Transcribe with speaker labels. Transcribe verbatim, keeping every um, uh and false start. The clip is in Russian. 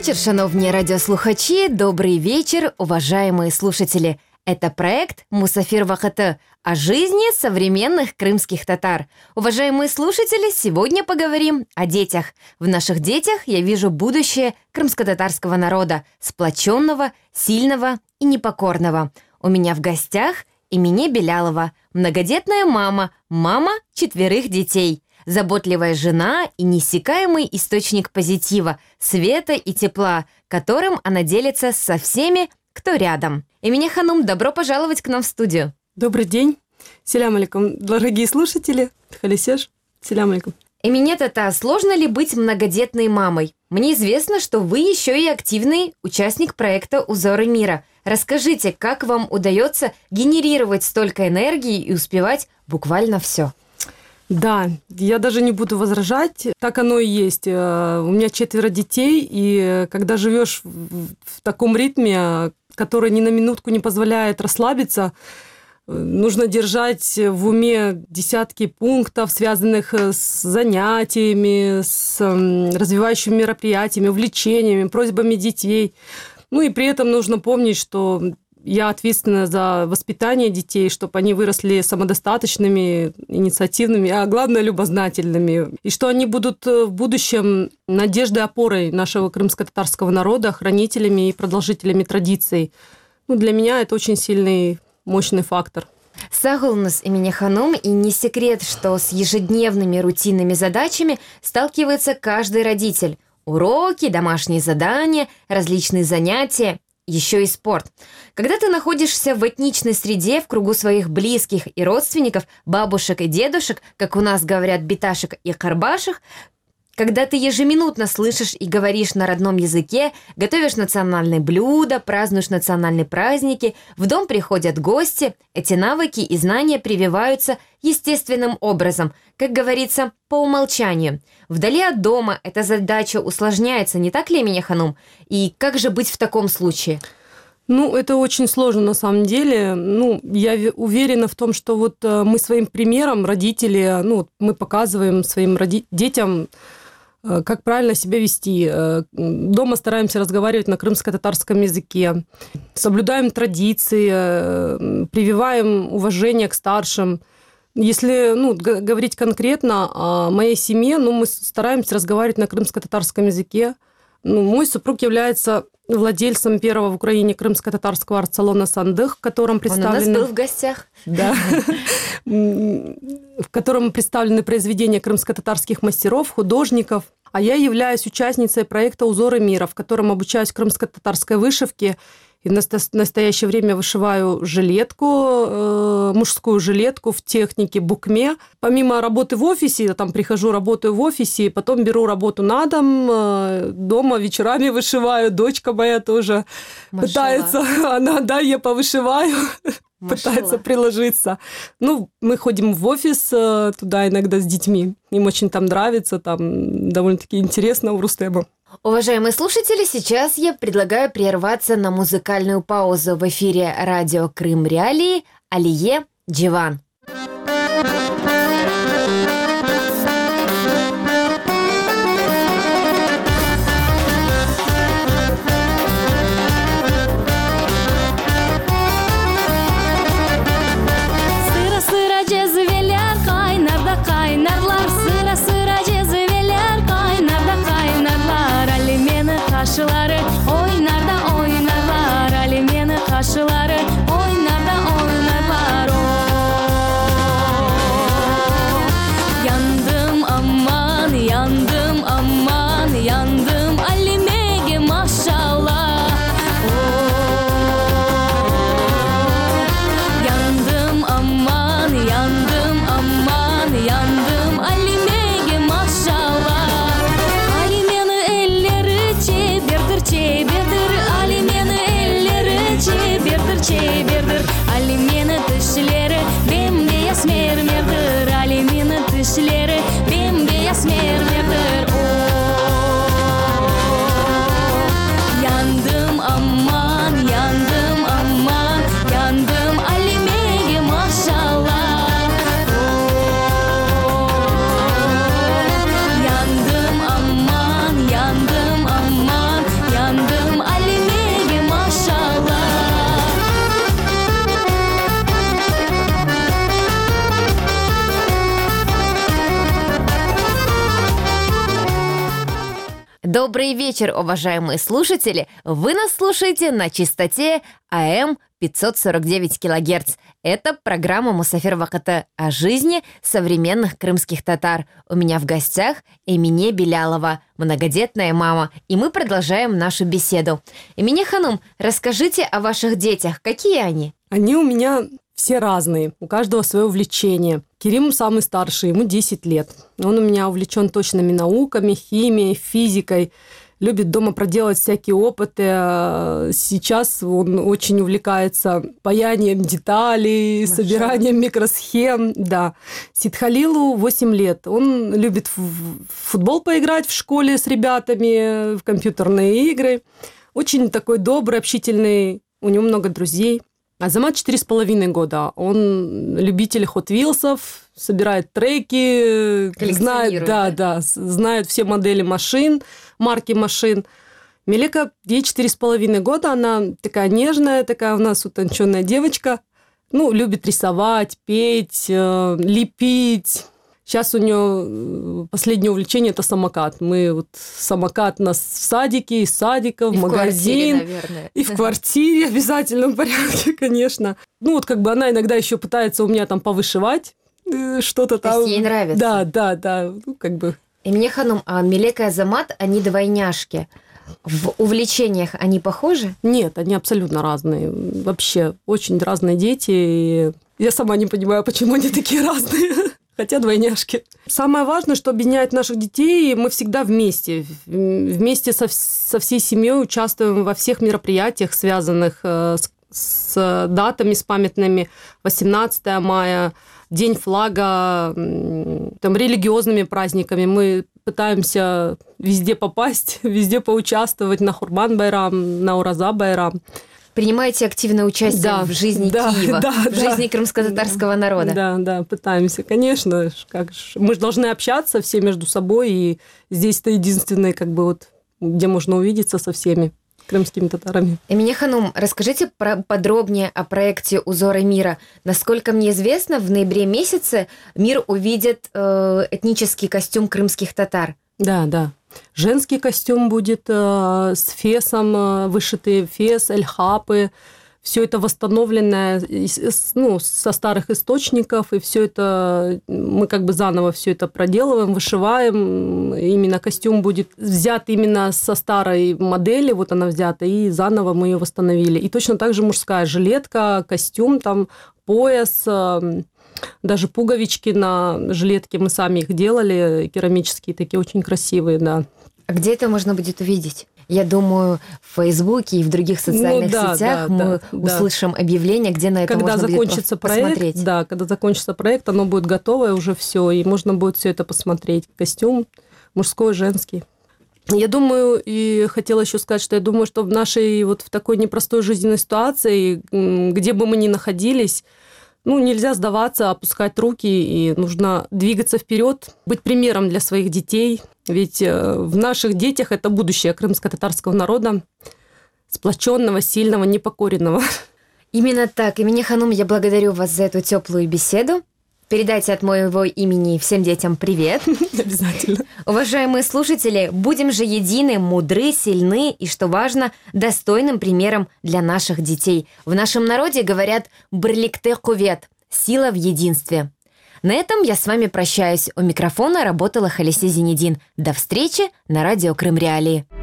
Speaker 1: вечір, шановні радіослухачі, добрый вечер, уважаемые слушатели. Это проект «Мусафир Вахаты» о жизни современных крымских татар. Уважаемые слушатели, сегодня поговорим о детях. В наших детях я вижу будущее крымско-татарского народа, сплоченного, сильного и непокорного. У меня в гостях Эмине Белялова, многодетная мама, мама четверых детей. Заботливая жена и неиссякаемый источник позитива, света и тепла, которым она делится со всеми, кто рядом. Эмине Ханум, добро пожаловать к нам в студию.
Speaker 2: Добрый день. Селям алейкум, дорогие слушатели. Халисеш. Селям алейкум.
Speaker 1: Эмине Тата, сложно ли быть многодетной мамой? Мне известно, что вы еще и активный участник проекта «Узоры мира». Расскажите, как вам удается генерировать столько энергии и успевать буквально все?
Speaker 2: Да, я даже не буду возражать, так оно и есть. У меня четверо детей, и когда живешь в таком ритме, который ни на минутку не позволяет расслабиться, нужно держать в уме десятки пунктов, связанных с занятиями, с развивающими мероприятиями, увлечениями, просьбами детей. Ну и при этом нужно помнить, что я ответственна за воспитание детей, чтобы они выросли самодостаточными, инициативными, а главное, любознательными. И что они будут в будущем надеждой, опорой нашего крымско-татарского народа, хранителями и продолжителями традиций. Ну, для меня это очень сильный, мощный фактор.
Speaker 1: Сагулнус Эмине Ханум, и не секрет, что с ежедневными рутинными задачами сталкивается каждый родитель. Уроки, домашние задания, различные занятия. Еще и спорт. Когда ты находишься в этничной среде, в кругу своих близких и родственников, бабушек и дедушек, как у нас говорят биташек и карбашек, когда ты ежеминутно слышишь и говоришь на родном языке, готовишь национальные блюда, празднуешь национальные праздники, в дом приходят гости, эти навыки и знания прививаются естественным образом, как говорится, по умолчанию. Вдали от дома эта задача усложняется, не так ли, Эмине Ханум? И как же быть в таком случае?
Speaker 2: Ну, это очень сложно на самом деле. Ну, я уверена в том, что вот мы своим примером, родители, ну, мы показываем своим роди- детям, как правильно себя вести. Дома стараемся разговаривать на крымско-татарском языке, соблюдаем традиции, прививаем уважение к старшим. Если ну, говорить конкретно о моей семье, ну, мы стараемся разговаривать на крымско-татарском языке. Ну, мой супруг является владельцем первого в Украине крымско-татарского арт-салона «Сандых», в котором представлены...
Speaker 1: Он у нас был в гостях.
Speaker 2: Да. В котором представлены произведения крымско-татарских мастеров, художников. А я являюсь участницей проекта «Узоры мира», в котором обучаюсь крымско-татарской вышивке. И в настоящее время вышиваю жилетку, мужскую жилетку в технике букме. Помимо работы в офисе, я там прихожу, работаю в офисе, потом беру работу на дом, дома вечерами вышиваю. Дочка моя тоже Машалла. Пытается, она, да, я повышиваю, Машалла. Пытается приложиться. Ну, мы ходим в офис туда иногда с детьми. Им очень там нравится, там довольно-таки интересно у Рустема.
Speaker 1: Уважаемые слушатели, сейчас я предлагаю прерваться на музыкальную паузу в эфире радио Крым Реалии Алие Дживан.
Speaker 3: Oynar da oynarlar, Alimeni kaşıları oynar da oynarlar. Oh. Yandım aman, yandım aman, yandım Alimege maşallah. Oh. Yandım aman, yandım aman, yandım Alimege maşallah. Alimeni elleri çevirdir çevirdir, Alimeni elleri çevirdir çevirdir.
Speaker 1: Добрый вечер, уважаемые слушатели! Вы нас слушаете на частоте А М пятьсот сорок девять килогерц. Это программа «Мусафир Вакыты» о жизни современных крымских татар. У меня в гостях Эмине Белялова, многодетная мама, и мы продолжаем нашу беседу. Эмине Ханум, расскажите о ваших детях. Какие они?
Speaker 2: Они у меня все разные, у каждого свое увлечение. Керим самый старший, ему десять лет. Он у меня увлечен точными науками, химией, физикой. Любит дома проделать всякие опыты. Сейчас он очень увлекается паянием деталей, Маша. собиранием микросхем. Да. Сидхалилу восемь лет. Он любит в футбол поиграть в школе с ребятами, в компьютерные игры. Очень такой добрый, общительный. У него много друзей. Азамат четыре с половиной года. Он любитель Hot Wheels'ов, собирает треки, знает, да, да, знает все модели машин, марки машин. Мелека, ей четыре с половиной года, она такая нежная, такая у нас утонченная девочка. Ну, любит рисовать, петь, лепить. Сейчас у нее последнее увлечение – это самокат. Мы вот самокат у нас в садике, из садика, в
Speaker 1: и
Speaker 2: магазин.
Speaker 1: В квартире, наверное.
Speaker 2: И в квартире в обязательном порядке, конечно. Ну, вот как бы она иногда еще пытается у меня там повышивать что-то там.
Speaker 1: То есть ей нравится?
Speaker 2: Да, да, да. Ну, как бы.
Speaker 1: Эмине Ханум, а Мелека и Азамат, они двойняшки. В увлечениях они похожи?
Speaker 2: Нет, они абсолютно разные. Вообще, очень разные дети. И я сама не понимаю, почему они такие разные. Хотя двойняшки. Самое важное, что объединяет наших детей, мы всегда вместе. Вместе со, со всей семьей участвуем во всех мероприятиях, связанных с, с датами, с памятными. восемнадцатое мая, День флага, там, религиозными праздниками. Мы пытаемся везде попасть, везде поучаствовать на Хурбан-байрам, на Ураза-байрам.
Speaker 1: Принимаете активное участие
Speaker 2: да,
Speaker 1: в жизни
Speaker 2: да,
Speaker 1: Киева,
Speaker 2: да,
Speaker 1: в
Speaker 2: да,
Speaker 1: жизни крымско-татарского народа.
Speaker 2: Да, да, пытаемся, конечно. Как ж, мы же должны общаться все между собой, и здесь это единственное, как бы вот, где можно увидеться со всеми крымскими татарами.
Speaker 1: Эмине Ханум, расскажите про, подробнее о проекте «Узоры мира». Насколько мне известно, в ноябре месяце мир увидит э, этнический костюм крымских татар.
Speaker 2: Да, да. Женский костюм будет э, с фесом, э, вышитые фес, эльхапы. Все это восстановленное ну, со старых источников, и все это мы как бы заново все это проделываем, вышиваем. Именно костюм будет взят именно со старой модели, вот она взята, и заново мы ее восстановили. И точно так же мужская жилетка, костюм, там пояс, даже пуговички на жилетке мы сами их делали, керамические такие, очень красивые, да.
Speaker 1: А где это можно будет увидеть? Я думаю, в Фейсбуке и в других социальных ну, да, сетях да, мы да, услышим да. объявление, где на это
Speaker 2: когда
Speaker 1: можно
Speaker 2: закончится
Speaker 1: будет
Speaker 2: проект,
Speaker 1: посмотреть.
Speaker 2: Да, когда закончится проект, оно будет готовое уже все, и можно будет все это посмотреть. Костюм мужской, женский. Я думаю, и хотела еще сказать, что я думаю, что в нашей вот в такой непростой жизненной ситуации, где бы мы ни находились, ну, нельзя сдаваться, опускать руки, и нужно двигаться вперед, быть примером для своих детей. Ведь в наших детях это будущее крымско-татарского народа, сплоченного, сильного, непокоренного.
Speaker 1: Именно так. Эмине Ханум, я благодарю вас за эту теплую беседу. Передайте от моего имени всем детям привет.
Speaker 2: Обязательно.
Speaker 1: Уважаемые слушатели, будем же едины, мудры, сильны и, что важно, достойным примером для наших детей. В нашем народе говорят «брликте кувет» – «сила в единстве». На этом я с вами прощаюсь. У микрофона работала Халисе Зенедин. До встречи на радио Крым Реалии.